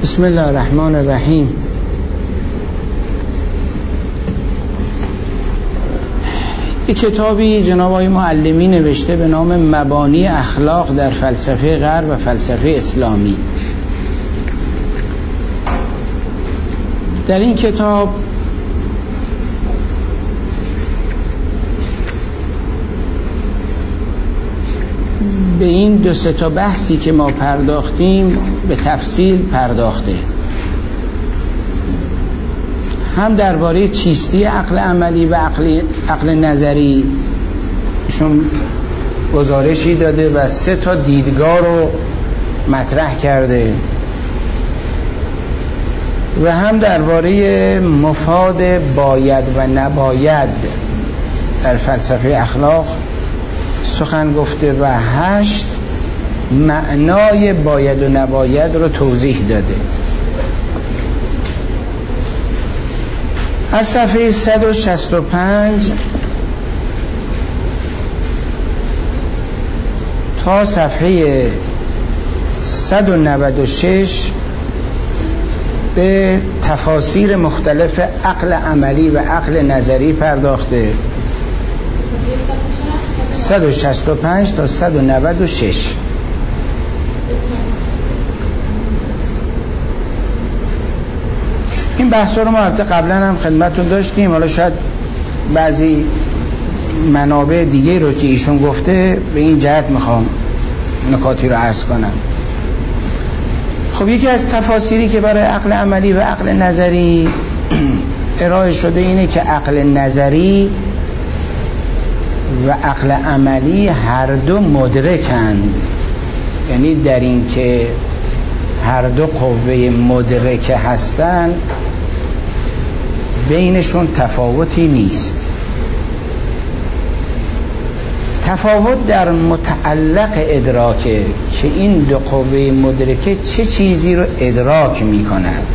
بسم الله الرحمن الرحیم. یک کتابی جناب آقای معلمی نوشته به نام مبانی اخلاق در فلسفه غرب و فلسفه اسلامی. در این کتاب به این 2-3 تا بحثی که ما پرداختیم به تفصیل پرداخته، هم درباره چیستی عقل عملی و عقل نظری ایشون گزارشی داده و 3 تا دیدگاه رو مطرح کرده، و هم درباره مفاد باید و نباید در فلسفه اخلاق سخن گفته و 8 معنای باید و نباید رو توضیح داده. از صفحه 165 تا صفحه 196 به تفاسیر مختلف عقل عملی و عقل نظری پرداخته. 165 تا 196. این بحث رو ما قبلا هم خدمتتون داشتیم، حالا شاید بعضی منابع دیگه رو که ایشون گفته به این جهت میخوام نکاتی رو عرض کنم. خب یکی از تفاسیری که برای عقل عملی و عقل نظری ارائه شده اینه که عقل نظری و عقل عملی هر دو مدرکند، یعنی در این که هر دو قوه مدرکه هستند بینشون تفاوتی نیست. تفاوت در متعلق ادراکه که این دو قوه مدرکه چه چیزی رو ادراک می کند.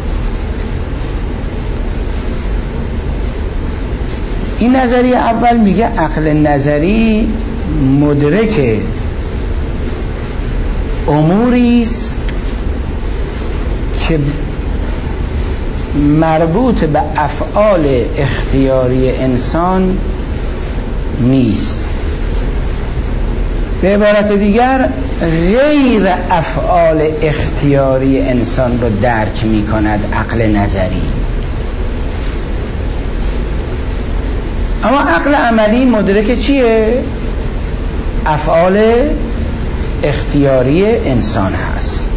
این نظریه اول میگه عقل نظری مدرک اموریست که مربوط به افعال اختیاری انسان نیست. به عبارت دیگر غیر افعال اختیاری انسان رو درک می کند عقل نظری. اما عقل عملی مدرک چیه؟ افعال اختیاری انسان هست.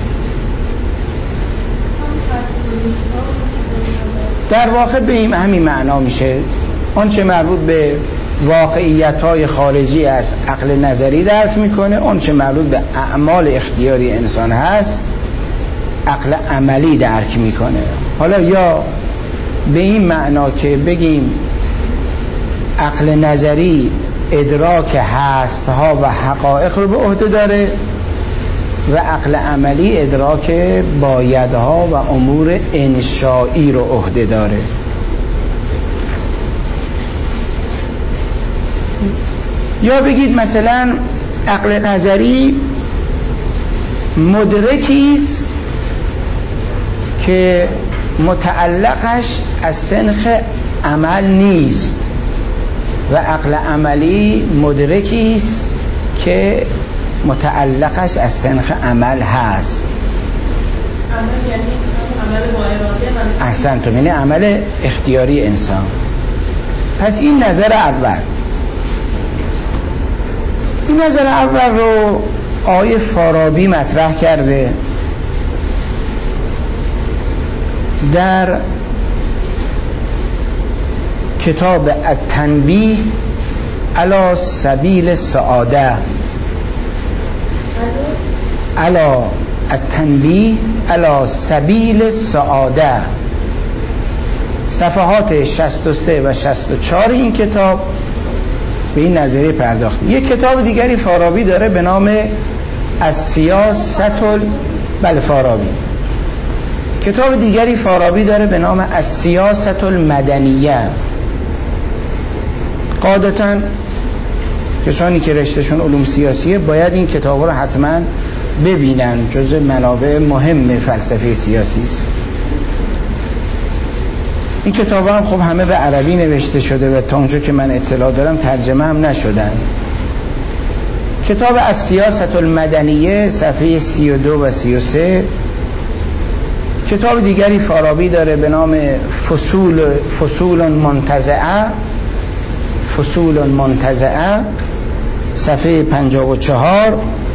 در واقع به این همین معنا میشه. آنچه مربوط به واقعیت‌های خارجی از عقل نظری درک میکنه، آنچه مربوط به اعمال اختیاری انسان هست عقل عملی درک میکنه. حالا یا به این معنا که بگیم عقل نظری ادراک هست‌ها و حقایق رو به عهده داره و عقل عملی ادراک بایدها و امور انشایی رو عهده داره. یا بگید مثلا عقل نظری مدرکیست که متعلقش از سنخ عمل نیست و عقل عملی مدرکیست که متعلقش از سنخ عمل هست. عمل یعنی عمل با اراده؟ احسنتم، یعنی عمل اختیاری انسان. پس این نظر اول. این نظر اول رو آقای فارابی مطرح کرده در کتاب التنبیه علی سبیل السعاده، علی التنبیه علی سبیل السعاده، صفحات 63 و 64 این کتاب به این نظریه پرداخت. یک کتاب دیگری فارابی داره به نام السیاست فارابی. کتاب دیگری فارابی داره به نام السیاست المدنیه. قاعدتاً کسانی که رشتهشون علوم سیاسیه باید این کتاب رو حتما ببینن، جزء منابع مهم فلسفه سیاسی است. این کتاب هم خب همه به عربی نوشته شده و تا اونجا که من اطلاع دارم ترجمه هم نشدن. کتاب از سیاست المدنیه صفحه 32 و 33. کتاب دیگری فارابی داره به نام فصول منتزعه صفحه 54.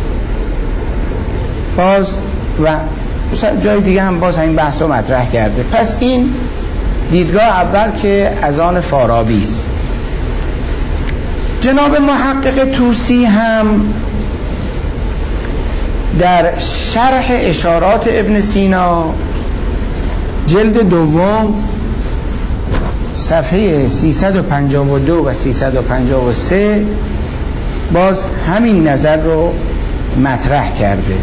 باز و جای دیگه هم باز همین بحث رو مطرح کرده. پس این دیدگاه اول که از آن فارابی است. جناب محقق طوسی هم در شرح اشارات ابن سینا جلد دوم صفحه 352 و 353 باز همین نظر رو مطرح کرده.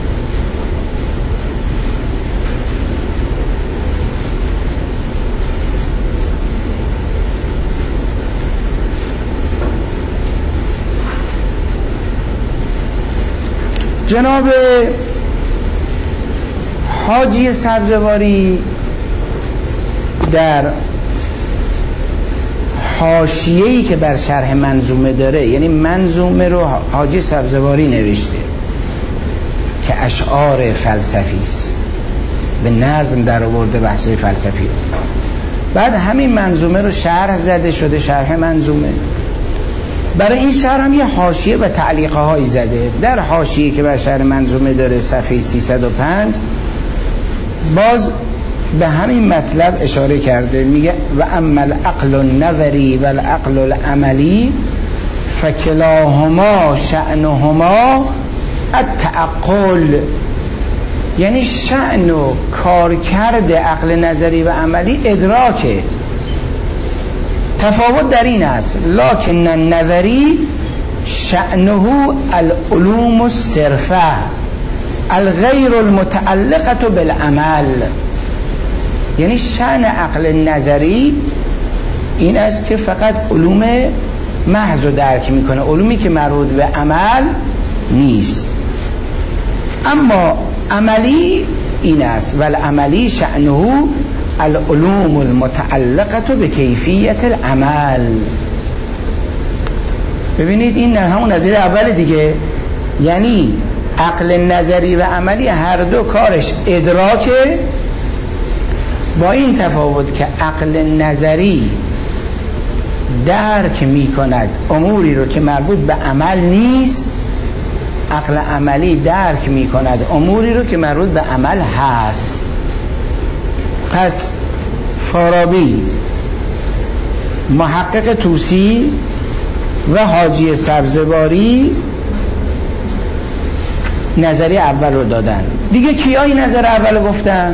جناب حاجی سبزواری در حاشیه‌ای که بر شرح منظومه داره، یعنی منظومه رو حاجی سبزواری نوشته که اشعار فلسفی است، به نظم در آورده بحث فلسفی رو. بعد همین منظومه رو شرح زده شده شرح منظومه. برای این شرح هم یه حاشیه و تعلیقه هایی زده. در حاشیه که بر شرح منظومه داره صفحه 305 باز به همین مطلب اشاره کرده. میگه و اما العقل النظری و العقل العملی فکلاهما شأنهما التعقل، یعنی شأن و کارکرد عقل نظری و عملی ادراکه. تفاوت در این است لکن النظری شأنه العلوم الصرفه الغیر المتعلقه بالعمل، یعنی شأن عقل نظری این است که فقط علوم محض رو درک میکنه، علومی که مربوط به عمل نیست. اما عملی این است والعملی شأنه العلوم المتعلقه به کیفیت العمل. ببینید این همون نظیر اول دیگه، یعنی عقل نظری و عملی هر دو کارش ادراکه، با این تفاوت که عقل نظری درک می کند اموری رو که مربوط به عمل نیست، عقل عملی درک می کند اموری رو که مربوط به عمل هست. پس فارابی، محقق طوسی و حاجی سبزواری نظریه اول رو دادن. دیگه کیایی نظر اول رو گفتن؟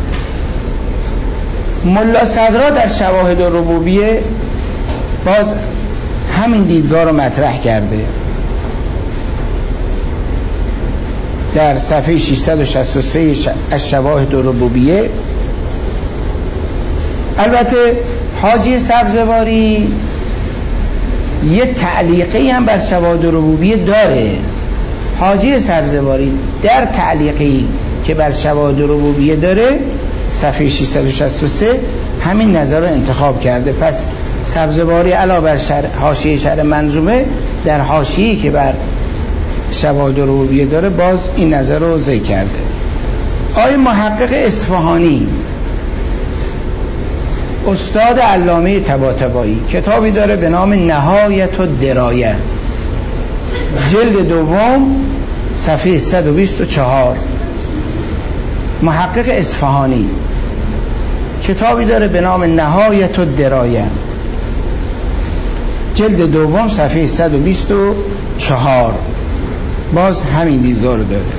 ملا صدرا در شواهد ربوبیه باز همین دیدگاه رو مطرح کرده. در صفحه 663 از شواهد ربوبیه. البته حاجی سبزواری یه تعلیقی هم بر شواهد ربوبیه داره. حاجی سبزواری در تعلیقی که بر شواهد ربوبیه داره صفحه 663 همین نظر رو انتخاب کرده. پس سبزواری علاوه بر حاشیه شرح منظومه در حاشیه‌ای که بر شواهد ربوبیه داره باز این نظر رو ذکر کرده. آقای محقق اصفهانی استاد علامه طباطبایی کتابی داره به نام نهایت الدرایه جلد دوم صفحه 124. محقق اصفهانی کتابی داره به نام نهایت الدرایه جلد دوم صفحه 124 باز همین دیدگاه رو داره.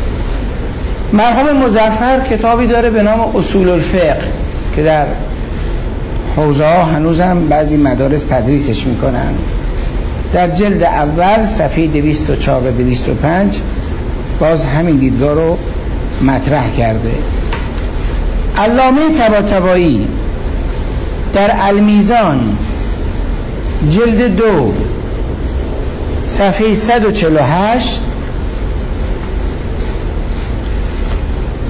مرحوم مظفر کتابی داره به نام اصول الفقه که در حوزه ها هنوزم بعضی مدارس تدریسش میکنن. در جلد اول صفحه 204 و 205 باز همین دیدگاه رو مطرح کرده. علامه طباطبایی در المیزان جلد 2 صفحه 148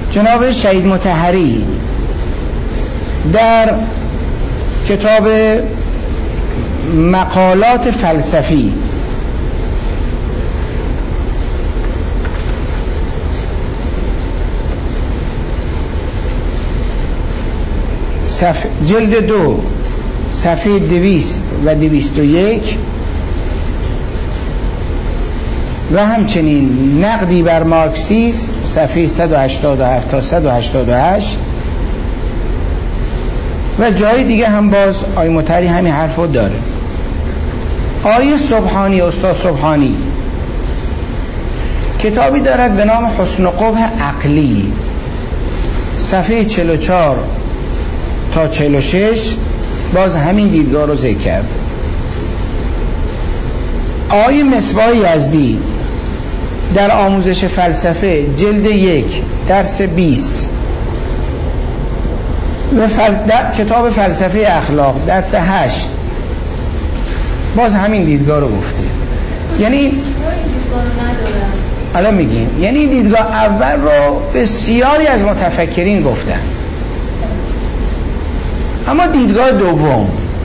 جناب شهید مطهری در کتاب مقالات فلسفی جلد 2 صفحه 200 و 201 و همچنین نقدی بر مارکسیسم صفحه 187 تا 188 و جای دیگه هم باز آقای مطهری همین حرف رو داره. آقای سبحانی، استاد سبحانی کتابی دارد به نام حسن قبح عقلی صفحه 44 تا 46 باز همین دیدگاه رو ذکر کرد. آقای مصباح یزدی در آموزش فلسفه جلد 1 درس 20 و در کتاب فلسفه اخلاق درس 8 باز همین دیدگاه رو گفته. یعنی الان میگیم یعنی دیدگاه اول رو بسیاری از متفکرین گفتن، اما دیدگاه دوم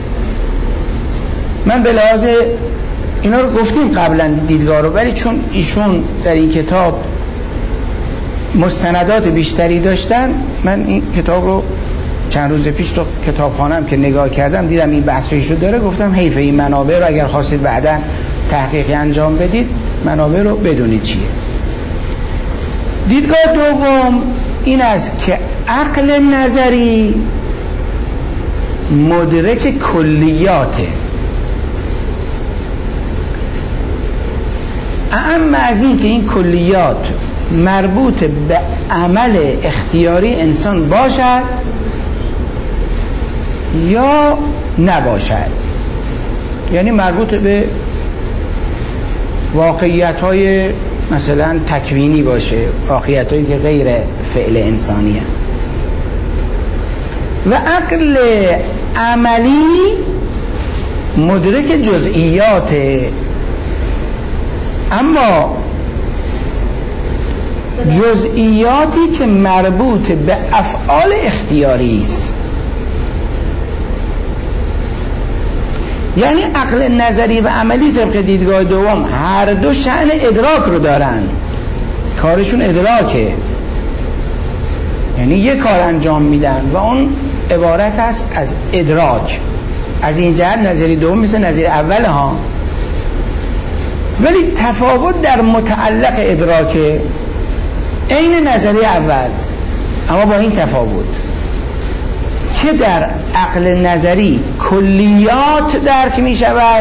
من به لحاظ اینا رو گفتیم قبلا دیدگاه رو، ولی چون ایشون در این کتاب مستندات بیشتری داشتن من این کتاب رو چند روز پیش تو کتابخانه‌ام که نگاه کردم دیدم این بحثش رو داره، گفتم حیف این منابع رو اگر خواستید بعدا تحقیقی انجام بدید منابع رو بدونید چیه. دیدگاه دوم این است که عقل نظری مدرک کلیاته، اما از این که این کلیات مربوط به عمل اختیاری انسان باشد یا نباشد، یعنی مربوط به واقعیت‌های مثلا تکوینی باشه، واقعیت‌هایی که غیر فعل انسانی هست. و عقل عملی مدرک جزئیات، اما جزئیاتی که مربوط به افعال اختیاری است. یعنی عقل نظری و عملی طبق دیدگاه دوم هر دو شأن ادراک رو دارن، کارشون ادراکه، یعنی یک کار انجام میدن و اون عبارت است از ادراک. از این جهت نظری دوم مثل نظری اول ها، ولی تفاوت در متعلق ادراکه عین نظری اول، اما با این تفاوت که در عقل نظری کلیات درک می شود،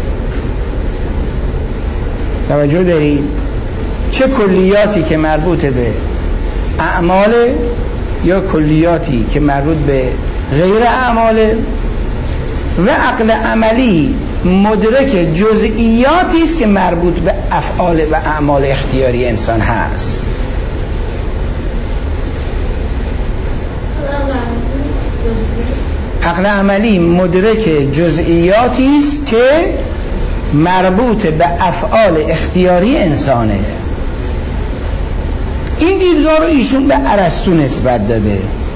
توجه دارید، چه کلیاتی که مربوط به اعمال یا کلیاتی که مربوط به غیر اعمال، و عقل عملی مدرک جزئیاتی است که مربوط به افعال و اعمال اختیاری انسان هست. عقل عملی مدرک جزئیاتی است که مربوط به افعال اختیاری انسانه. این دیدگاه رو ایشون به ارسطو نسبت داده.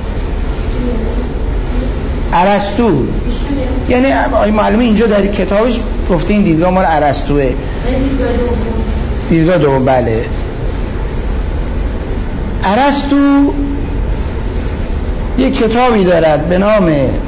ارسطو یعنی معلومه اینجا در کتابش گفته این دیدگاه مال ارسطوئه. دیدگاه دوم بله. ارسطو یک کتابی دارد به نام،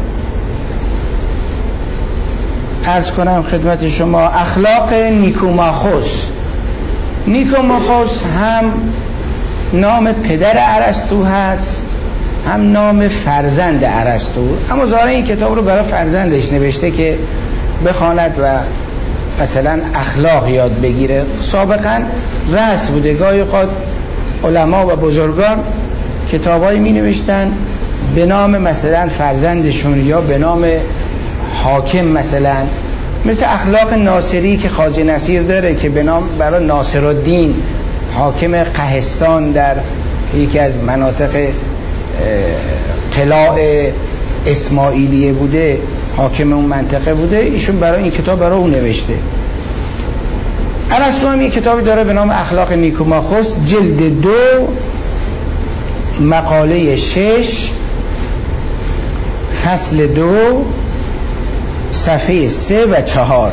عرض کنم خدمت شما، اخلاق نیکوماخوس. نیکوماخوس هم نام پدر ارسطو هست هم نام فرزند ارسطو، اما ظاهرا این کتاب رو برای فرزندش نوشته که بخواند و مثلا اخلاق یاد بگیره. سابقا رسم بوده گاهی اوقات علما و بزرگان کتابایی می نوشتن به نام مثلا فرزندشون یا به نام حاکم، مثل اخلاق ناصری که خواجه نصیر داره که به نام برای ناصرالدین حاکم قهستان در یکی از مناطق قلاع اسماعیلیه بوده، حاکم اون منطقه بوده، ایشون برای این کتاب برای اون نوشته. ارسطو هم یک کتابی داره به نام اخلاق نیکوماخوس، جلد 2 مقاله 6 فصل 2 صفحه 3 و 4.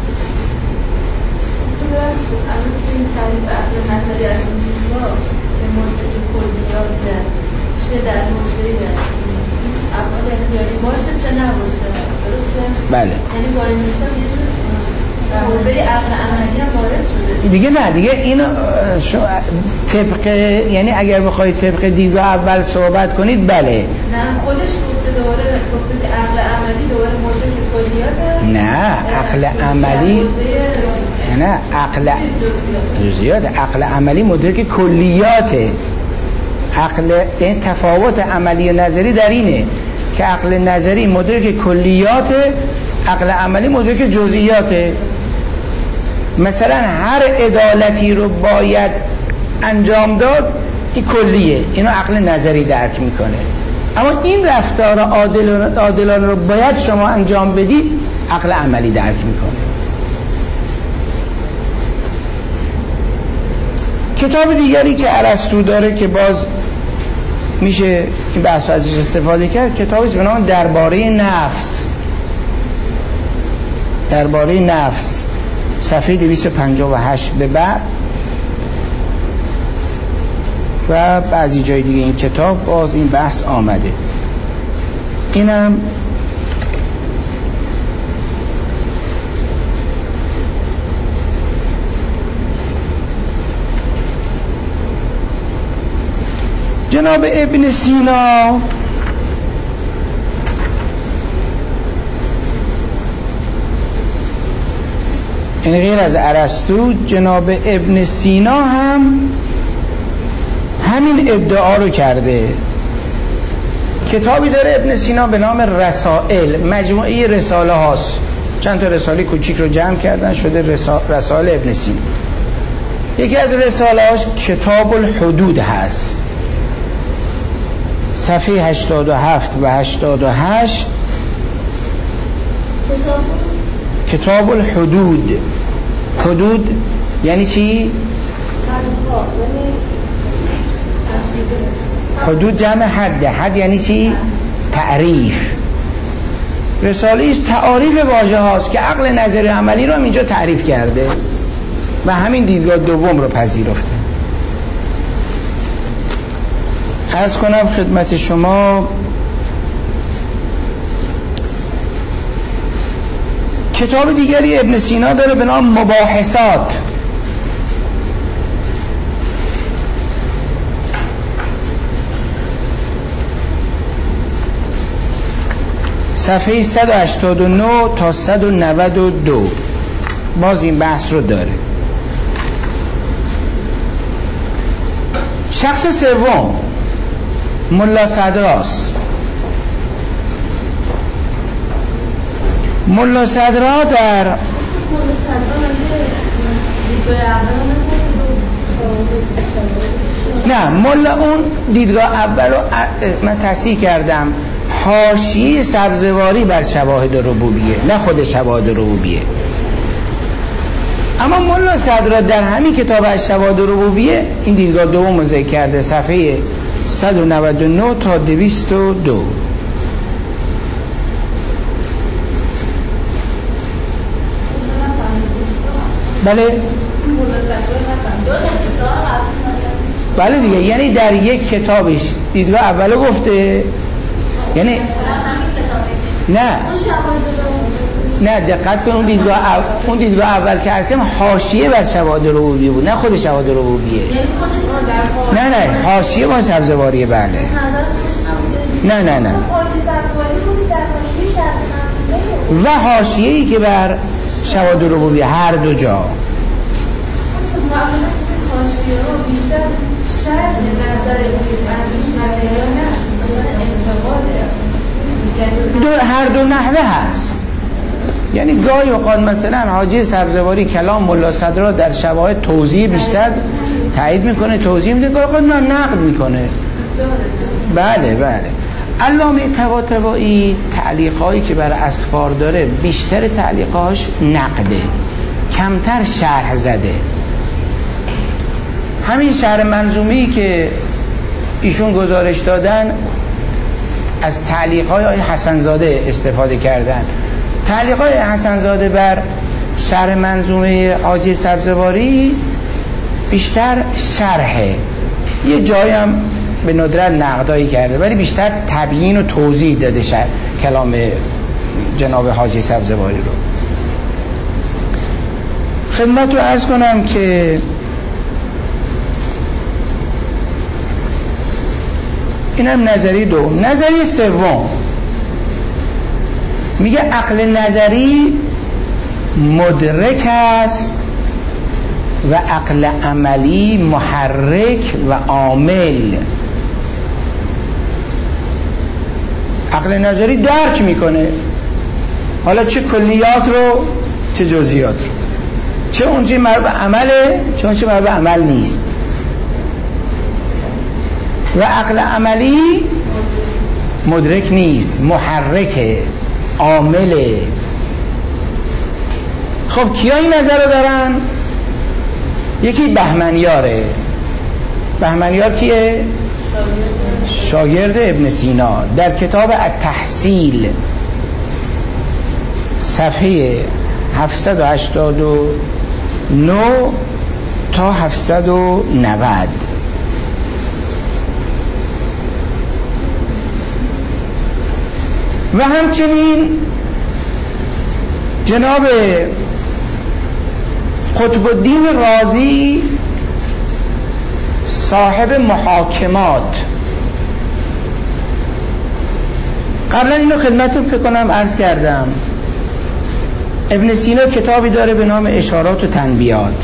چه در حوزه افعال اختیاری باشه چه نباشه، درسته؟ بله. یعنی با این مثال یه جور حوزه عقل عملی هم وارد شده دیگه. نه دیگه اینو طبق، یعنی اگر بخواید طبق دیدگاه اول صحبت کنید بله. نه خودش گفته دوباره گفته که عقل عملی دوباره مدرک کلیاته. نه عقل عملی نه عقل جزئیات. عقل عملی مدرک کلیاته. عقل این تفاوت عملی و نظری در اینه که عقل نظری مدرک کلیاته، عقل عملی مدرک جزئیاته. مثلا هر عدالتی رو باید انجام داد، این کلیه، اینو عقل نظری درک میکنه. اما این رفتار عادلانه رو باید شما انجام بدید، عقل عملی درک میکنه. کتاب دیگری که ارسطو داره که باز میشه این بحث ازش استفاده کرد، کتابی به نام درباره نفس. درباره نفس صفحه 258 به بعد و بعضی جای دیگه این کتاب باز این بحث آمده. اینم جناب ابن سینا این غیر از ارسطو، جناب ابن سینا هم همین ادعا رو کرده. کتابی داره ابن سینا به نام رسائل، مجموعه رساله هاست، چند تا رساله کوچیک رو جمع کردن شده رسائل ابن سینا. یکی از رساله هاش کتاب الحدود هست، صفحه 87 و 88. کتاب الحدود. حدود یعنی چی؟ حدود جمع حد. حد یعنی چی؟ تعریف. رساله ایش تعاریف واژه هاست که عقل نظری عملی رو هم اینجا تعریف کرده و همین دیدگاه دوم رو پذیرفته. عرض کنم خدمت شما کتاب دیگری ابن سینا داره به نام مباحثات. صفحه 189 تا 192 باز این بحث رو داره. شخص سوم ملا صدراست. ملا صدرا در نه ملا اون دیدگاه اول رو من تصحیح کردم، حاشیه سبزواری بر شواهد ربوبیه، نه خود شواهد ربوبیه. اما ملا صدرا در همین کتاب از شواهد ربوبیه این دیدگاه دوم رو ذکر کرده، صفحه 199 تا 202. بله بله دیگه، یعنی در یک کتابش دیدگاه اولو گفته، یعنی نه دقت کن، اون دیدگاه اول که عرض کردم حاشیه بر شواهد ربوبیه بود، نه خود شواهد ربوبیه. نه حاشیه با سبزواریه. بله نه و حاشیه‌ای که بر شواهد ربوبیه، هر دو جا. هر دو نحوه هست. یعنی گاهی اوقات مثلا حاجی سبزواری کلام ملا صدرا در شواهد توضیح بیشتر تایید میکنه، توضیح میده، گاهی اوقات نقد میکنه. بله علامه طباطبایی تعلیقایی که بر اسفار داره بیشتر تعلیقاش نقده، کمتر شرح زده. همین شرح منظومه‌ای که ایشون گزارش دادن از تعلیق‌های حسن‌زاده استفاده کردن. تعلیق‌های حسن‌زاده بر شرح منظومه حاجی سبزواری بیشتر شرحه، یه جایی هم به ندرت نقدایی کرده، ولی بیشتر تبیین و توضیح داده کلام جناب حاجی سبزواری رو. خدمت رو عرض کنم که اینم نظری دوم. نظری سوم میگه عقل نظری مدرک است و عقل عملی محرک و عامل. عقل نظری درک میکنه، حالا چه کلیات رو چه جزئیات رو، چه اونچه مربوط به عمله چه اونچه مربوط به عمل نیست. و عقل عملی مدرک نیست، محرکه، عامله. خب کیا این نظر رو دارن؟ یکی بهمنیاره. بهمنیار کیه؟ شاگرد ابن سینا. در کتاب التحصیل صفحه 789 تا 790 و همچنین جناب قطب الدین رازی صاحب محاکمات. قبلا اینو خدمتتون فکر کنم عرض کردم. ابن سینا کتابی داره به نام اشارات و تنبیهات.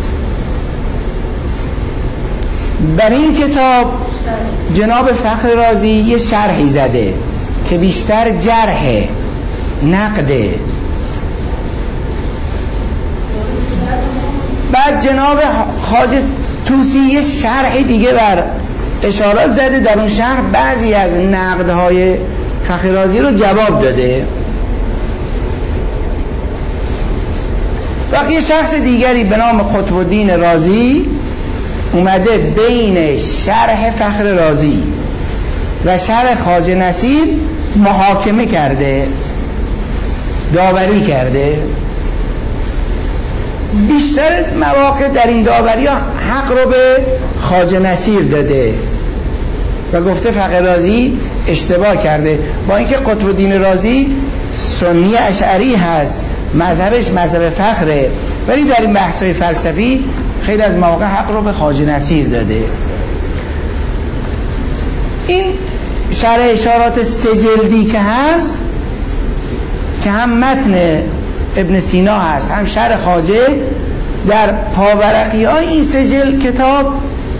بر این کتاب جناب فخر رازی یه شرحی زده که بیشتر جرح نقده. بعد جناب خواجه طوسی یه شرح دیگه بر اشارات زده، در اون شرح بعضی از نقدهای فخر رازی رو جواب داده. وقتی یه شخص دیگری به نام قطب الدین رازی اومده بین شرح فخر رازی و شرح خواجه نصیر محاکمه کرده، داوری کرده. بیشتر مواقع در این داوری ها حق رو به خواجه نصیر داده و گفته فخر رازی اشتباه کرده، با اینکه قطب الدین رازی سنی اشعری هست، مذهبش مذهب فخره، ولی در این بحث‌های فلسفی خیلی از مواقع حق رو به خواجه نصیر داده. این شرح اشارات 3 جلدی که هست، که هم متن ابن سینا هست هم شرح خواجه، در پاورقی های این 3 جلد کتاب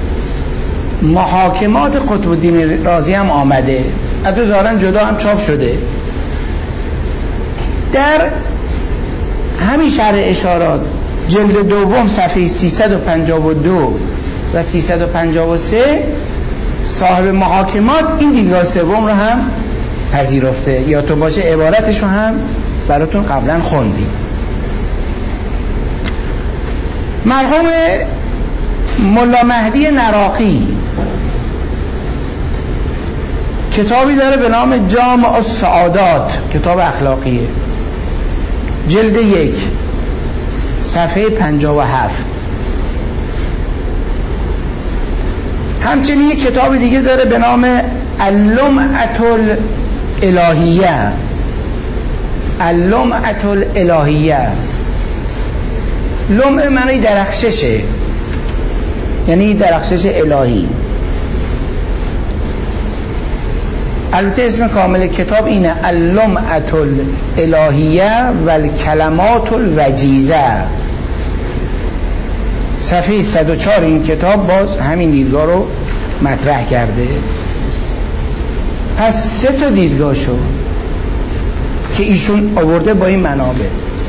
محاکمات قطب الدین رازی هم آمده، البته ظاهراً جدا هم چاپ شده. در همین شرح اشارات جلد دوم صفحه 352 و 353 صاحب محاکمات این دیدگاه سوم رو هم پذیرفته. یا تو باشه عبارتش رو هم براتون قبلا خوندیم. مرحوم ملا مهدی نراقی کتابی داره به نام جامع السعادات، کتاب اخلاقیه، جلد 1 صفحه 57. همچنین یک کتاب دیگه داره به نام اللمعة الالهیه. اللمعة الالهیه، لمعه معنی درخششه، یعنی درخشش الهی. البته اسم کامل کتاب اینه اللمعة الالهیه و الکلمات الوجیزه. صفحه 104 این کتاب باز همین دیدگاه رو مطرح کرده. پس 3 تا دیدگاه شد که ایشون آورده با این منابع.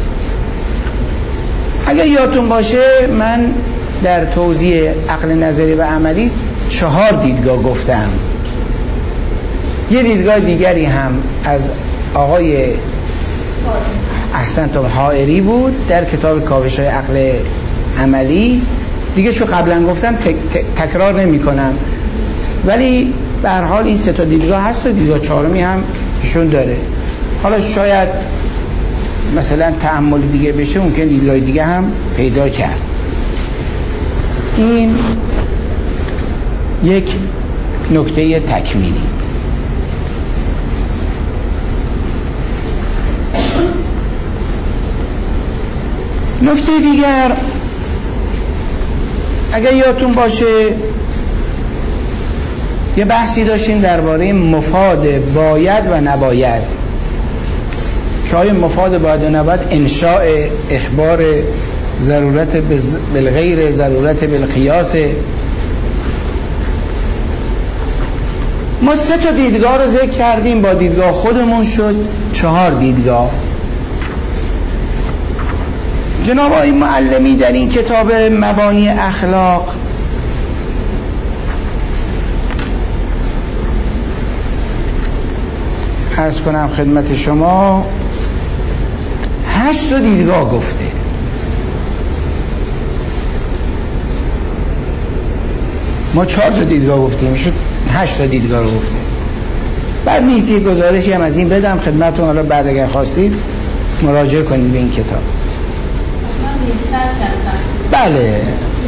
اگر یادتون باشه من در توضیح عقل نظری و عملی 4 دیدگاه گفتم. یه دیدگاه دیگری هم از آقای احسنتم حائری بود در کتاب کاوش‌های عقل عملی. دیگه چون قبلا گفتم تکرار نمی کنم. ولی به هر حال این سه تا دیدگاه هست و دیدگاه چهارمی هم ایشون داره. حالا شاید مثلا تأمل دیگه بشه، ممکن دیدگاه دیگه هم پیدا کرد. این یک نکته تکمیلی. نکته دیگر، اگر یادتون باشه یه بحثی داشتیم درباره مفاد باید و نباید، که آیا مفاد باید و نباید انشاء اخبار ضرورت بالغیر ضرورت بالقیاس. ما 3 تا دیدگاه رو ذکر کردیم، با دیدگاه خودمون شد 4 دیدگاه. جناب آقای معلمی در این کتاب مبانی اخلاق عرض کنم خدمت شما 8 تا دیدگاه گفته. ما 4 تا دیدگاه گفتیم، شد 8 تا دیدگاه رو گفته. بعد نیز یک گزارشی هم از این بدم خدمتتون، حالا بعد اگر خواستید مراجعه کنید به این کتاب. بله،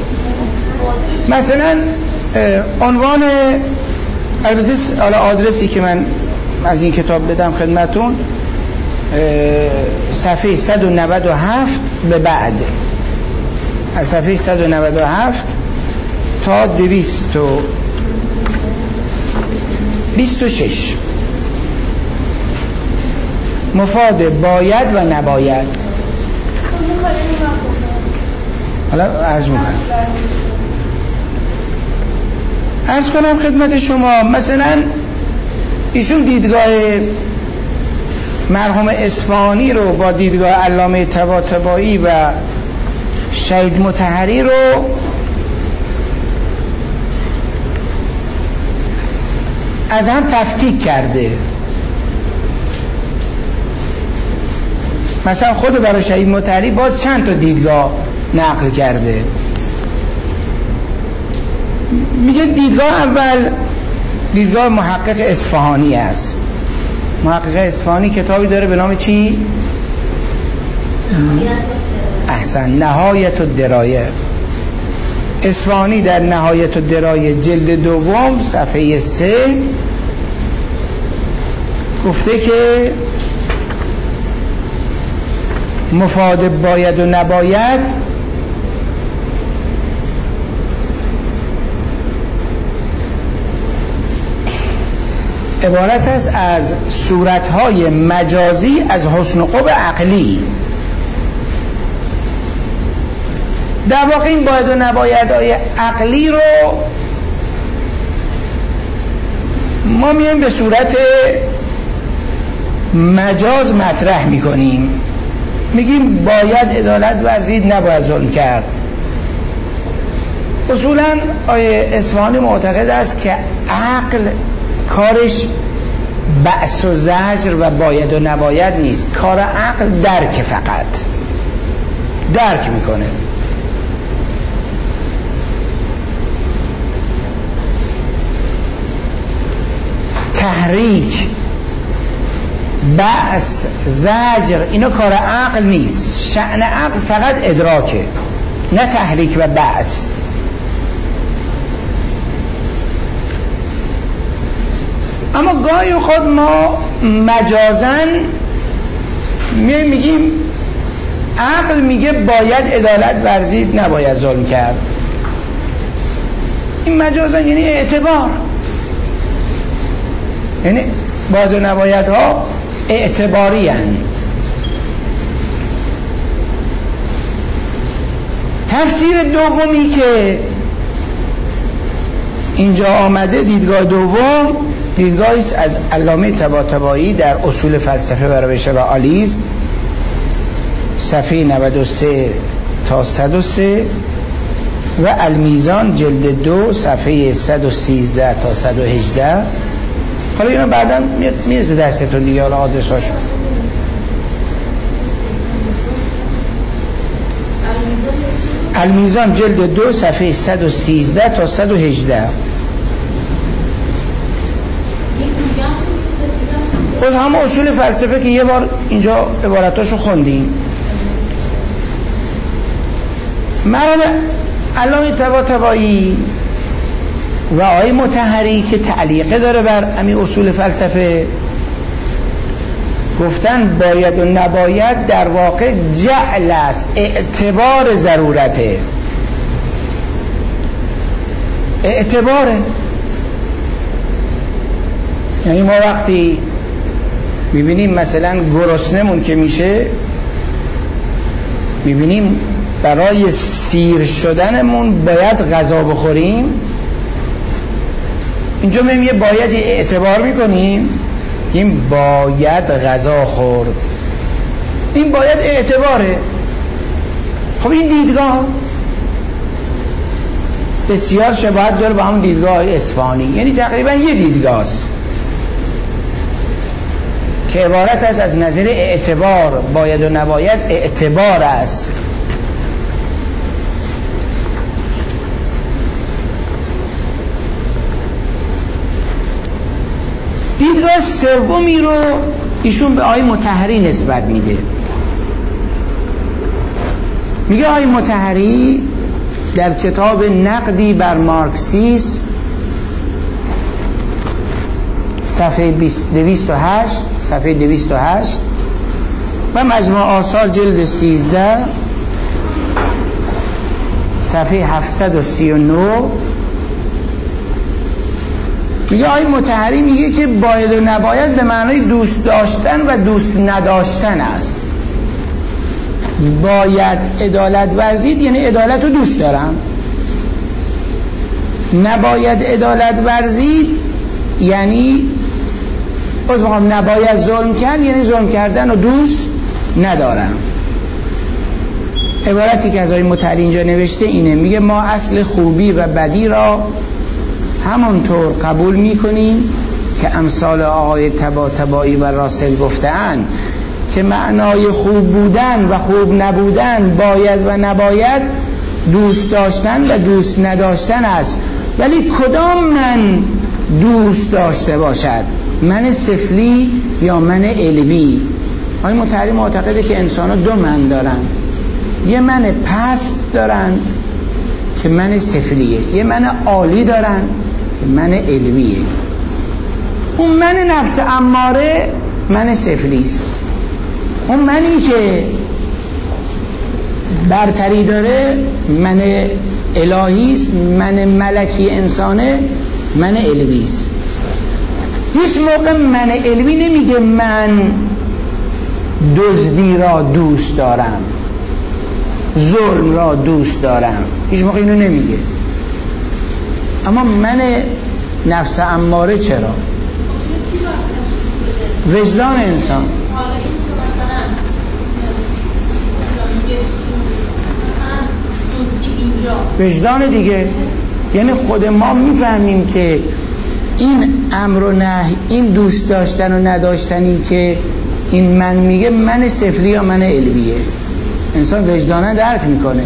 مثلا عنوان، البته حالا آدرسی که من از این کتاب بدم خدمتتون صفحه 197 به بعد، از صفحه 197 تا 226 مفاد باید و نباید. حالا عرض کنم خدمت شما، مثلا ایشون دیدگاه مرحوم اصفهانی رو با دیدگاه علامه طباطبایی و شهید مطهری رو از هم تفکیک کرده. مثلا خود برای شهید مطهری باز چند تا دیدگاه نقل کرده. میگه دیدگاه اول دیدگاه محقق اصفهانی است. محقق اصفهانی کتابی داره به نام چی؟ احسن، نهایت الدرایه. اصفهانی در نهایت الدرایه جلد 2 صفحه 3 گفته که مفاد باید و نباید عبارت است از صورتهای مجازی از حسن و قبح عقلی. در واقع این باید و نبایدهای عقلی رو ما میایم به صورت مجاز مطرح میکنیم، میگیم باید عدالت ورزید، نباید ظلم کرد. اصولا آیه اصفهانی معتقد است که عقل کارش بأس و زجر و باید و نباید نیست، کار عقل درک، فقط درک میکنه. تحریک، بأس، زجر اینا کار عقل نیست. شأن عقل فقط ادراکه، نه تحریک و بأس. اما گاهی خود ما مجازن میگیم عقل میگه باید عدالت ورزید، نباید ظلم کرد. این مجازن یعنی اعتبار، یعنی باید و نباید ها اعتباری هن. تفسیر دومی که اینجا آمده، دیدگاه دوم، دیدگاهی است از علامه طباطبایی در اصول فلسفه و روش رئالیسم صفحه 93 تا 103 و المیزان جلد 2 صفحه 113 تا 118. حالا اینا بعدا میرسه دستتون دیگه، حالا آدرساشو. المیزان جلد 2 صفحه 113 تا 118. خود همه اصول فلسفه که یه بار اینجا عبارتاشو خوندیم. مرحوم علامه طباطبایی و آقای مطهری که تعلیقه داره بر همین اصول فلسفه گفتن باید و نباید در واقع جعل است، اعتبار ضرورته، اعتباره. یعنی ما وقتی میبینیم مثلا گرسنمون که میشه، میبینیم برای سیر شدنمون باید غذا بخوریم، اینجا میگیم یه باید اعتبار میکنیم، این باید غذا خورد، این باید اعتباره. خب این دیدگاه بسیار شباهت داره با همون دیدگاه اصفهانی، یعنی تقریبا یه دیدگاه است که عبارت است از نظر اعتبار، باید و نباید اعتبار است. دیدگاه سومی رو ایشون به آقای مطهری نسبت میده. میگه آقای مطهری در کتاب نقدی بر مارکسیسم صفحه 208 صفحه 208 و مجموع آثار جلد 13 صفحه 739 میگه آقای مطهری میگه که باید و نباید به معنای دوست داشتن و دوست نداشتن است. باید عدالت ورزید یعنی عدالت رو دوست دارم، نباید عدالت ورزید یعنی نباید ظلم کرد یعنی ظلم کردن رو دوست ندارم. عبارتی که از آقای مطهری اینجا نوشته اینه، میگه ما اصل خوبی و بدی را همونطور قبول میکنیم که امثال آقای طباطبایی و راسل گفته‌اند که معنای خوب بودن و خوب نبودن، باید و نباید، دوست داشتن و دوست نداشتن است. ولی کدام من دوست داشته باشد، من سفلی یا من علوی؟ آقای مطهری معتقده که انسان‌ها دو من دارن، یه من پست دارن که من سفلیه، یه من عالی دارن که من علویه. اون من نفس اماره من سفلیست، اون منی که برتری داره من الهیست، من ملکی انسانه من علویست. هیچ موقع من علوی نمیگه من دزدی را دوست دارم، ظلم را دوست دارم، هیچ موقع اینو نمیگه. اما من نفس اماره چرا؟ وجدان انسان. وجدان دیگه، یعنی خود ما میفهمیم که این امر و نهی، این دوست داشتن و نداشتنی که این من میگه من سفلی یا من علویه، انسان وجدانه درک میکنه.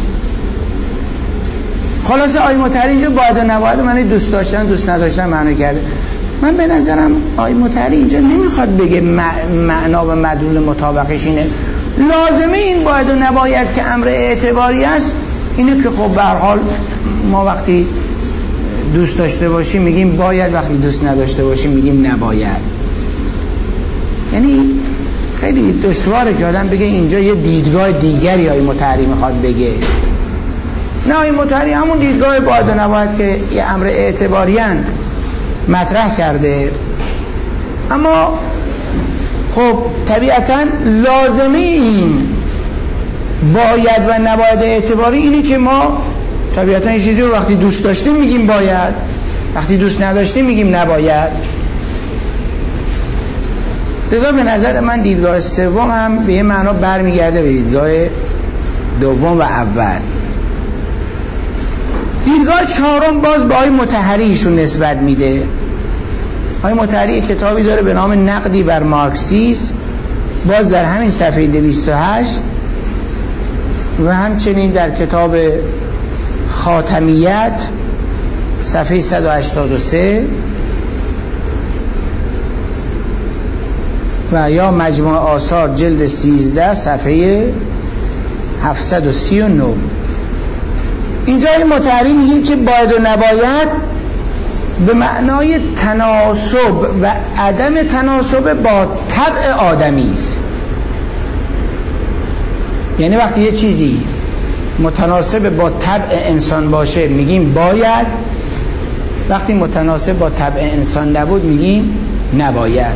خلاصه آقای مطهری اینجا باید و نباید من دوست داشتن دوست نداشتن معنی کرده. من به نظرم آقای مطهری اینجا نمیخواد بگه معنا و مدلول مطابقش اینه. لازمه این باید و نباید که امر اعتباری است اینه که خب به هر حال ما وقتی دوست داشته باشیم میگیم باید، وقتی دوست نداشته باشیم میگیم نباید. یعنی خیلی دشواره که آدم بگه اینجا یه دیدگاه دیگری آقای مطهری میخواد بگه. نه، آقای مطهری همون دیدگاه باید و نباید که یه امر اعتباریان مطرح کرده. اما خب طبیعتاً لازمه این باید و نباید اعتباری اینه که ما طبیعتاً این چیزی رو وقتی دوست داشتیم میگیم باید، وقتی دوست نداشتیم میگیم نباید. لذا به نظر من دیدگاه سوم هم به یه معنا برمیگرده به دیدگاه دوم و اول. دیدگاه چهارم باز به آقای مطهری ایشون نسبت میده. آقای مطهری کتابی داره به نام نقدی بر مارکسیسم، باز در همین صفحه 208 و همچنین در کتاب خاتمیت صفحه 183 و یا مجموع آثار جلد 13 صفحه 739. اینجا این متحری میگه که باید و نباید به معنای تناسب و عدم تناسب با طبع آدمی است. یعنی وقتی یه چیزی متناسب با طبع انسان باشه میگیم باید، وقتی متناسب با طبع انسان نبود میگیم نباید.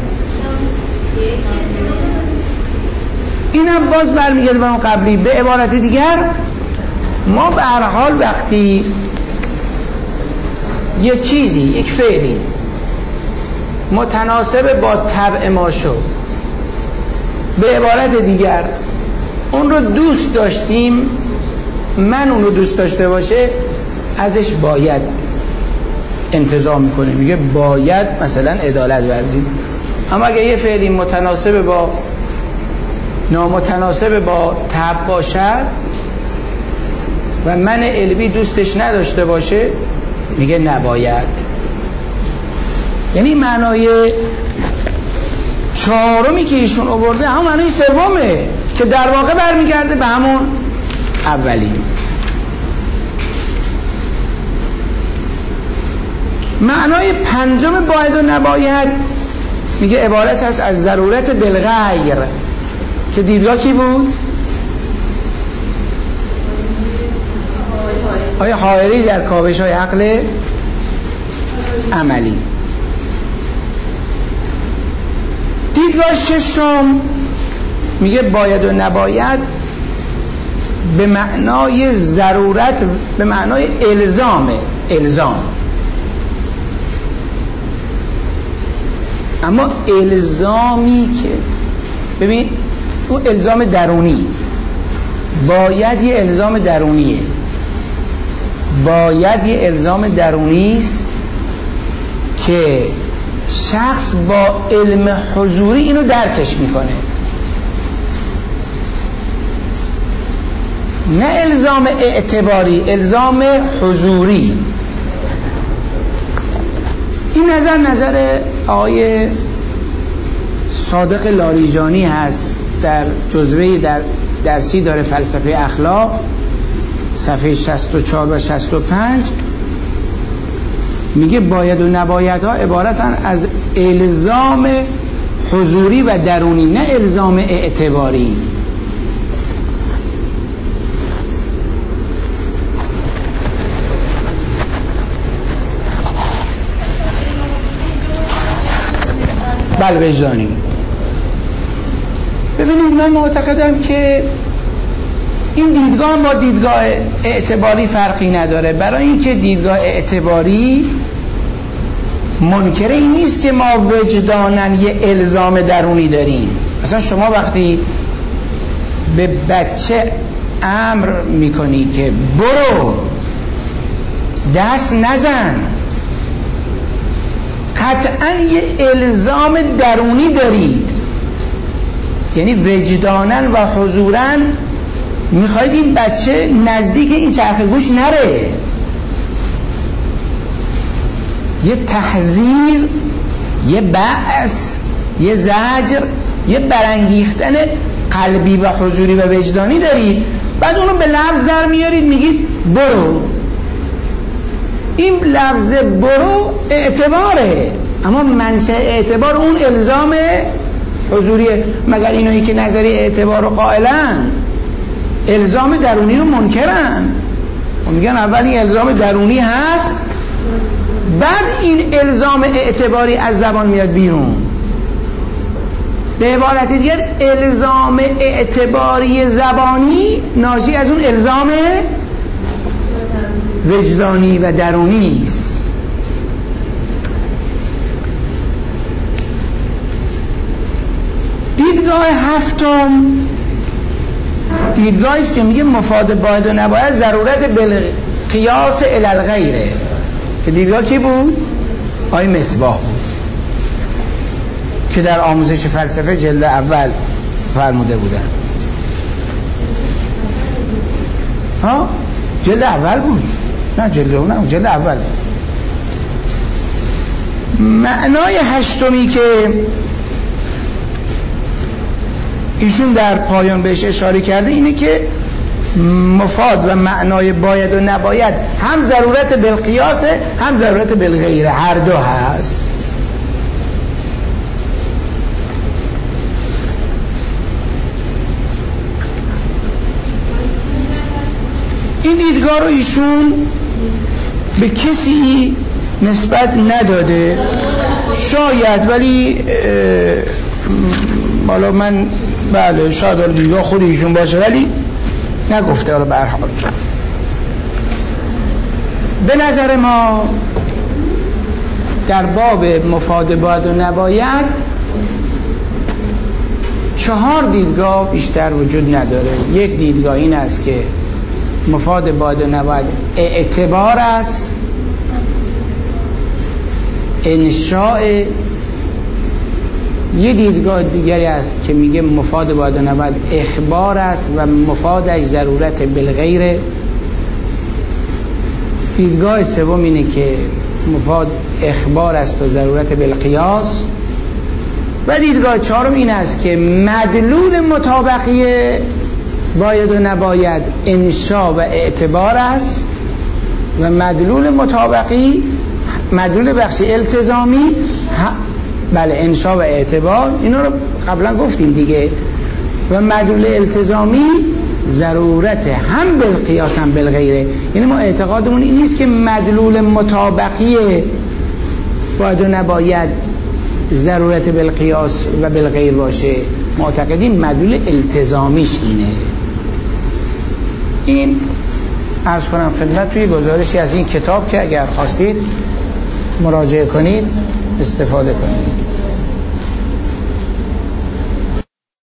اینم باز برمیگرده به اون قبلی. به عبارت دیگر ما به هر حال وقتی یه چیزی، یک فعلی متناسب با طبع ما شد، به عبارت دیگر اون رو دوست داشتیم، من اون رو دوست داشته باشه ازش باید انتظار میکنه، میگه باید مثلا عدالت ورزید. اما اگه یه فعلی متناسب با نامتناسب با طبع باشد و من علوی دوستش نداشته باشه میگه نباید. یعنی معنای چهارمی که ایشون آورده همون معنای سومه که در واقع برمیگرده به همون اولی. معنای پنجم باید و نباید میگه عبارت هست از ضرورت بالغیر، که دیدگاه کی بود؟ آیا حائری در کاوش های عقل عملی. دیدگاه ششم میگه باید و نباید به معنای ضرورت، به معنای الزام. اما الزامی که ببین اون الزام درونی، باید یه الزام درونیه، باید یه الزام درونی است که شخص با علم حضوری اینو درکش میکنه، نه الزام اعتباری، الزام حضوری. این نظر آقای صادق لاریجانی هست، در جزوه در درسی داره فلسفه اخلاق صفحه 64 و 65. میگه باید و نبایدها عبارتن از الزام حضوری و درونی، نه الزام اعتباری. بله وجدانی. ببینید من معتقدم که این دیدگاه با دیدگاه اعتباری فرقی نداره، برای اینکه دیدگاه اعتباری منکر این نیست که ما وجدانن یه الزام درونی داریم. مثلا شما وقتی به بچه امر میکنی که برو دست نزن، قطعا یه الزام درونی دارید، یعنی وجدانن و حضورن میخواید این بچه نزدیک این چرخ گوش نره. یه تحذیر، یه بأس، یه زجر، یه برانگیختن قلبی و حضوری و وجدانی دارید، بعد اونو به لفظ در میارید میگید برو. این لفظ برو اعتباره، اما منشأ اعتبار اون الزام حضوریه. مگر اینایی که نظری اعتبار رو قائلن الزام درونی رو منکرن و میگن اول این الزام درونی هست بعد این الزام اعتباری از زبان میاد بیرون. به عبارت دیگر الزام اعتباری زبانی ناشی از اون الزام وجدانی و درونی است. دیدگاه هفتم دیدگاهی است که میگه مفاد باید و نباید ضرورت بالقیاس الی الغیره، که دیدگاه کی بود؟ آقای مصباح بود که در آموزش فلسفه جلد اول فرموده بودن. ها جلد اول بود، نه جلد اون، نه جلد اول. معنای هشتمی که ایشون در پایان بهش اشاره کرده اینه که مفاد و معنای باید و نباید هم ضرورت بالقیاسه هم ضرورت بالغیره، هر دو هست. این دیدگاه رو ایشون به کسی نسبت نداده شاید، ولی حالا من بله شاید دیدگاه خود ایشون باشه ولی نگفته. حالا به هر حال به نظر ما در باب مفاد باید و نباید 4 دیدگاه بیشتر وجود نداره. یک دیدگاه این است که مفاد باید و نباید اعتبار است، انشاء. یه دیدگاه دیگری است که میگه مفاد باید و نباید اخبار است و مفادش ضرورت بالغیره. دیدگاه سوم اینه که مفاد اخبار است و ضرورت بالقیاس. و دیدگاه چهارم این است که مدلول مطابقی باید و نباید انشاء و اعتبار است و مدلول مطابقی مدلول بخش التزامی بله انشاء و اعتبار، اینا رو قبلا گفتیم دیگه. و مدلول التزامی ضرورت هم بالقیاس هم بالغیره. یعنی ما اعتقادمون این نیست که مدلول مطابقی باید و نباید ضرورت بالقیاس و بالغیر باشه، معتقدیم مدلول التزامیش اینه. این عرض کنم خدمت توی گزارشی از این کتاب که اگر خواستید مراجعه کنید استفاده کنید.